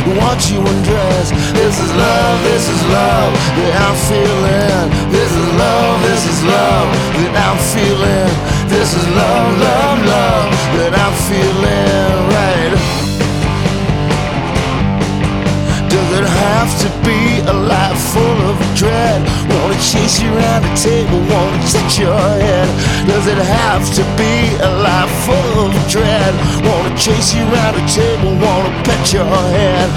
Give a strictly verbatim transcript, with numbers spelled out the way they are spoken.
watch you undress. This is love, this is love that I'm feeling. This is love, this is love that I'm feeling. This is love, love, love that I'm feeling, right? Does it have to be a life full of dread? Wanna chase you around the table, wanna touch your head. Does it have to be a life full of dread? Wanna chase you around the table, wanna pet your head.